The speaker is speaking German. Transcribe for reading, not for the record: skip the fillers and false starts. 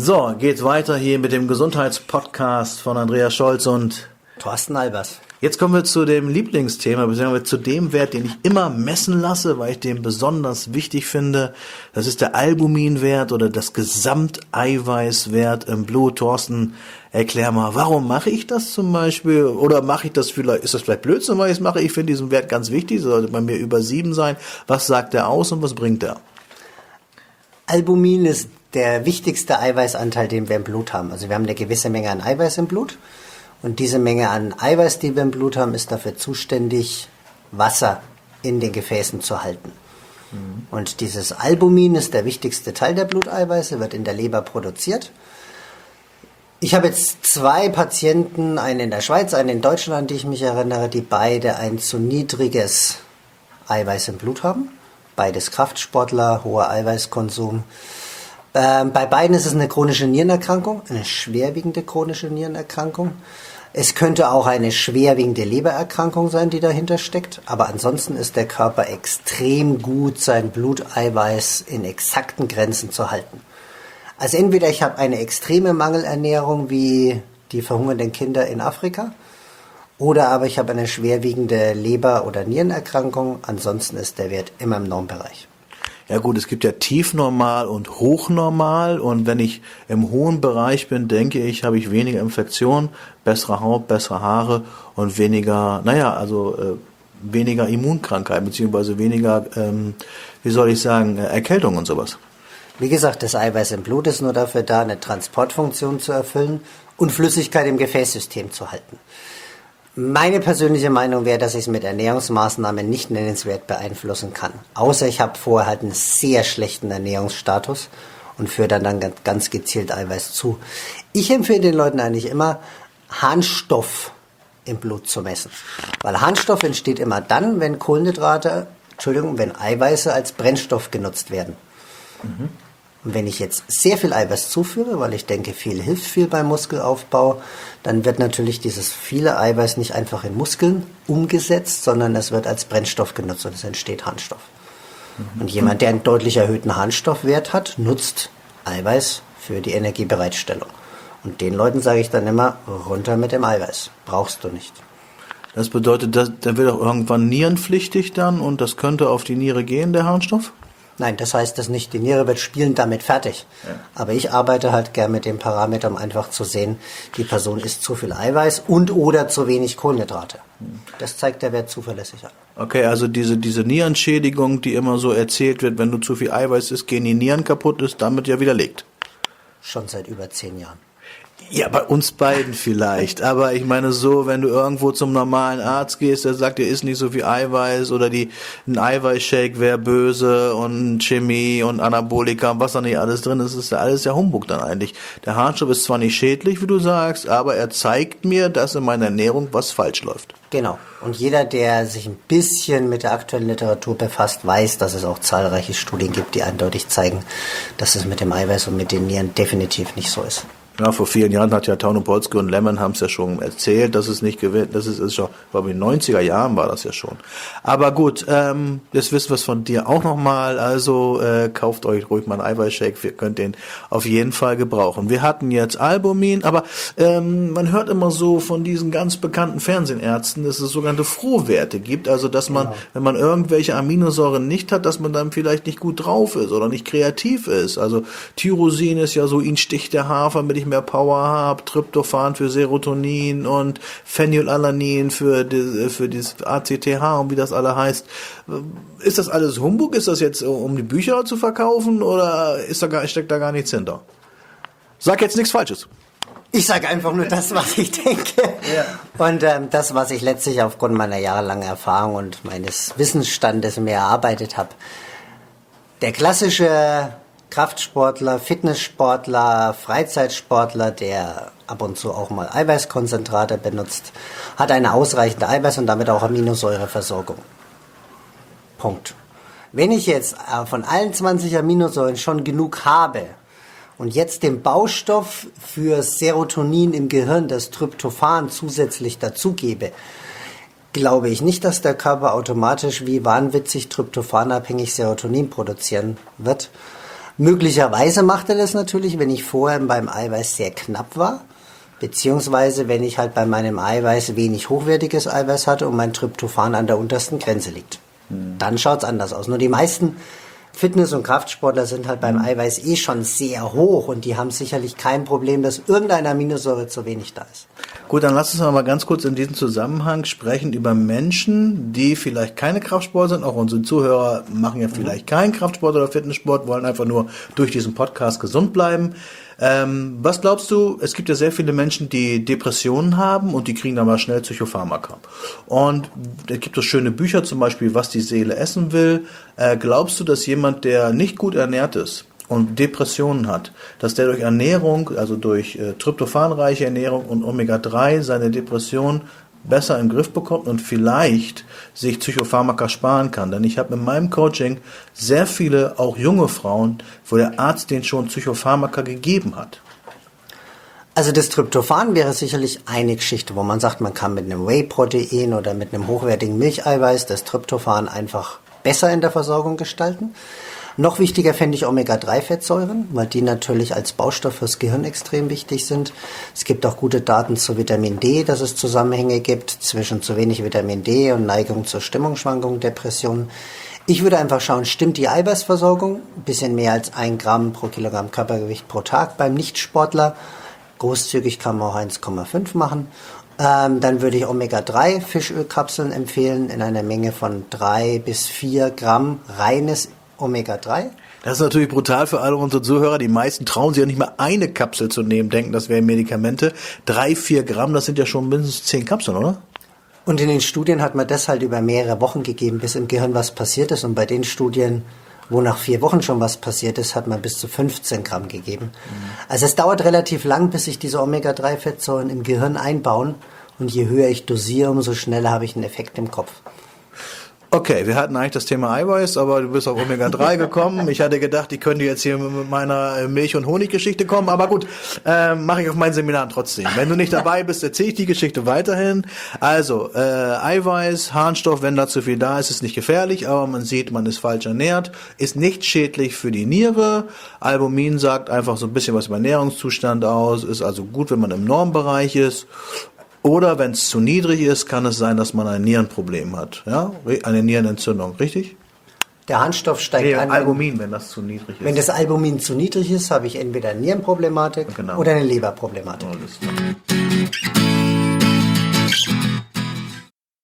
So, geht's weiter hier mit dem Gesundheitspodcast von Andreas Scholz und Thorsten Albers. Jetzt kommen wir zu dem Lieblingsthema, beziehungsweise zu dem Wert, den ich immer messen lasse, weil ich den besonders wichtig finde. Das ist der Albuminwert oder das Gesamteiweißwert im Blut. Thorsten, erklär mal, warum mache ich das zum Beispiel? Oder mache ich das vielleicht, ist das vielleicht Blödsinn, weil ich es mache? Ich finde diesen Wert ganz wichtig, sollte bei mir über 7 sein. Was sagt er aus und was bringt er? Albumin ist der wichtigste Eiweißanteil, den wir im Blut haben. Also wir haben eine gewisse Menge an Eiweiß im Blut. Und diese Menge an Eiweiß, die wir im Blut haben, ist dafür zuständig, Wasser in den Gefäßen zu halten. Und dieses Albumin ist der wichtigste Teil der Bluteiweiße, wird in der Leber produziert. Ich habe jetzt 2 Patienten, einen in der Schweiz, einen in Deutschland, an die ich mich erinnere, die beide ein zu niedriges Eiweiß im Blut haben. Beides Kraftsportler, hoher Eiweißkonsum. Bei beiden ist es eine chronische Nierenerkrankung, eine schwerwiegende chronische Nierenerkrankung. Es könnte auch eine schwerwiegende Lebererkrankung sein, die dahinter steckt. Aber ansonsten ist der Körper extrem gut, sein Bluteiweiß in exakten Grenzen zu halten. Also entweder ich habe eine extreme Mangelernährung wie die verhungernden Kinder in Afrika, oder aber ich habe eine schwerwiegende Leber- oder Nierenerkrankung. Ansonsten ist der Wert immer im Normbereich. Ja gut, es gibt ja tiefnormal und hochnormal und wenn ich im hohen Bereich bin, denke ich, habe ich weniger Infektion, bessere Haut, bessere Haare und weniger, weniger Immunkrankheit beziehungsweise weniger, Erkältung und sowas. Wie gesagt, das Eiweiß im Blut ist nur dafür da, eine Transportfunktion zu erfüllen und Flüssigkeit im Gefäßsystem zu halten. Meine persönliche Meinung wäre, dass ich es mit Ernährungsmaßnahmen nicht nennenswert beeinflussen kann. Außer ich habe vorher halt einen sehr schlechten Ernährungsstatus und führe dann ganz gezielt Eiweiß zu. Ich empfehle den Leuten eigentlich immer, Harnstoff im Blut zu messen. Weil Harnstoff entsteht immer dann, wenn wenn Eiweiße als Brennstoff genutzt werden. Und wenn ich jetzt sehr viel Eiweiß zuführe, weil ich denke, viel hilft viel beim Muskelaufbau, dann wird natürlich dieses viele Eiweiß nicht einfach in Muskeln umgesetzt, sondern es wird als Brennstoff genutzt und es entsteht Harnstoff. Und jemand, der einen deutlich erhöhten Harnstoffwert hat, nutzt Eiweiß für die Energiebereitstellung. Und den Leuten sage ich dann immer, runter mit dem Eiweiß. Brauchst du nicht. Das bedeutet, der wird auch irgendwann nierenpflichtig dann und das könnte auf die Niere gehen, der Harnstoff? Nein, das heißt das nicht. Die Niere wird spielend damit fertig. Ja. Aber ich arbeite halt gern mit dem Parameter, um einfach zu sehen, die Person isst zu viel Eiweiß und oder zu wenig Kohlenhydrate. Das zeigt der Wert zuverlässig an. Okay, also diese Nierenschädigung, die immer so erzählt wird, wenn du zu viel Eiweiß isst, gehen die Nieren kaputt, ist damit ja widerlegt. Schon seit über 10 Jahren. Ja, bei uns beiden vielleicht. Aber ich meine so, wenn du irgendwo zum normalen Arzt gehst, der sagt, dir isst nicht so viel Eiweiß oder ein Eiweißshake wäre böse und Chemie und Anabolika und was da nicht alles drin ist, ist ja alles ja Humbug dann eigentlich. Der Harnstoff ist zwar nicht schädlich, wie du sagst, aber er zeigt mir, dass in meiner Ernährung was falsch läuft. Genau. Und jeder, der sich ein bisschen mit der aktuellen Literatur befasst, weiß, dass es auch zahlreiche Studien gibt, die eindeutig zeigen, dass es mit dem Eiweiß und mit den Nieren definitiv nicht so ist. Ja, vor vielen Jahren hat ja Taunopolsky und Lemmon haben es ja schon erzählt, dass es nicht gewinnt. Das ist schon, ich glaube in den 90er Jahren war das ja schon. Aber gut, jetzt wissen wir es von dir auch nochmal. Also kauft euch ruhig mal einen Eiweißshake, ihr könnt den auf jeden Fall gebrauchen. Wir hatten jetzt Albumin, aber man hört immer so von diesen ganz bekannten Fernsehärzten, dass es sogenannte Frohwerte gibt. Also dass man, wenn man irgendwelche Aminosäuren nicht hat, dass man dann vielleicht nicht gut drauf ist oder nicht kreativ ist. Also Tyrosin ist ja so, ihn sticht der Hafer, damit ich mehr Power habe, Tryptophan für Serotonin und Phenylalanin für das ACTH und wie das alle heißt. Ist das alles Humbug? Ist das jetzt, um die Bücher zu verkaufen oder steckt da gar nichts hinter? Sag jetzt nichts Falsches. Ich sage einfach nur das, was ich denke. Ja. Und das, was ich letztlich aufgrund meiner jahrelangen Erfahrung und meines Wissensstandes mir erarbeitet habe. Der klassische Kraftsportler, Fitnesssportler, Freizeitsportler, der ab und zu auch mal Eiweißkonzentrate benutzt, hat eine ausreichende Eiweiß- und damit auch Aminosäureversorgung. Punkt. Wenn ich jetzt von allen 20 Aminosäuren schon genug habe und jetzt den Baustoff für Serotonin im Gehirn, das Tryptophan, zusätzlich dazugebe, glaube ich nicht, dass der Körper automatisch wie wahnwitzig tryptophanabhängig Serotonin produzieren wird. Möglicherweise macht er das natürlich, wenn ich vorher beim Eiweiß sehr knapp war, beziehungsweise wenn ich halt bei meinem Eiweiß wenig hochwertiges Eiweiß hatte und mein Tryptophan an der untersten Grenze liegt. Dann schaut's anders aus. Nur die meisten Fitness- und Kraftsportler sind halt beim Eiweiß schon sehr hoch und die haben sicherlich kein Problem, dass irgendeine Aminosäure zu wenig da ist. Gut, dann lass uns mal ganz kurz in diesem Zusammenhang sprechen über Menschen, die vielleicht keine Kraftsportler sind. Auch unsere Zuhörer machen ja vielleicht keinen Kraftsport oder Fitnesssport, wollen einfach nur durch diesen Podcast gesund bleiben. Was glaubst du, es gibt ja sehr viele Menschen, die Depressionen haben und die kriegen dann mal schnell Psychopharmaka. Und es gibt so schöne Bücher, zum Beispiel, was die Seele essen will. Glaubst du, dass jemand, der nicht gut ernährt ist und Depressionen hat, dass der durch Ernährung, also durch tryptophanreiche Ernährung und Omega-3 seine Depression besser im Griff bekommt und vielleicht sich Psychopharmaka sparen kann? Denn ich habe in meinem Coaching sehr viele, auch junge Frauen, wo der Arzt denen schon Psychopharmaka gegeben hat. Also das Tryptophan wäre sicherlich eine Geschichte, wo man sagt, man kann mit einem Whey-Protein oder mit einem hochwertigen Milcheiweiß das Tryptophan einfach besser in der Versorgung gestalten. Noch wichtiger fände ich Omega-3-Fettsäuren, weil die natürlich als Baustoff fürs Gehirn extrem wichtig sind. Es gibt auch gute Daten zu Vitamin D, dass es Zusammenhänge gibt zwischen zu wenig Vitamin D und Neigung zur Stimmungsschwankung, Depressionen. Ich würde einfach schauen, stimmt die Eiweißversorgung? Ein bisschen mehr als 1 Gramm pro Kilogramm Körpergewicht pro Tag beim Nichtsportler. Großzügig kann man auch 1,5 machen. Dann würde ich Omega-3 Fischölkapseln empfehlen in einer Menge von 3 bis 4 Gramm reines Omega-3. Das ist natürlich brutal für alle unsere Zuhörer. Die meisten trauen sich ja nicht mal eine Kapsel zu nehmen, denken, das wären Medikamente. 3, 4 Gramm, das sind ja schon mindestens 10 Kapseln, oder? Und in den Studien hat man das halt über mehrere Wochen gegeben, bis im Gehirn was passiert ist. Und bei den Studien, wo nach 4 Wochen schon was passiert ist, hat man bis zu 15 Gramm gegeben. Also es dauert relativ lang, bis sich diese Omega-3-Fettsäuren im Gehirn einbauen. Und je höher ich dosiere, umso schneller habe ich einen Effekt im Kopf. Okay, wir hatten eigentlich das Thema Eiweiß, aber du bist auf Omega-3 gekommen. Ich hatte gedacht, ich könnte jetzt hier mit meiner Milch- und Honiggeschichte kommen, aber gut, mache ich auf meinen Seminaren trotzdem. Wenn du nicht dabei bist, erzähle ich die Geschichte weiterhin. Also, Eiweiß, Harnstoff, wenn da zu viel da ist, ist nicht gefährlich, aber man sieht, man ist falsch ernährt, ist nicht schädlich für die Niere. Albumin sagt einfach so ein bisschen was über Ernährungszustand aus, ist also gut, wenn man im Normbereich ist. Oder wenn es zu niedrig ist, kann es sein, dass man ein Nierenproblem hat. Ja? Eine Nierenentzündung, richtig? Der Harnstoff steigt an. Albumin, wenn das zu niedrig ist. Wenn das Albumin zu niedrig ist, habe ich entweder eine Nierenproblematik oder eine Leberproblematik. Alles klar.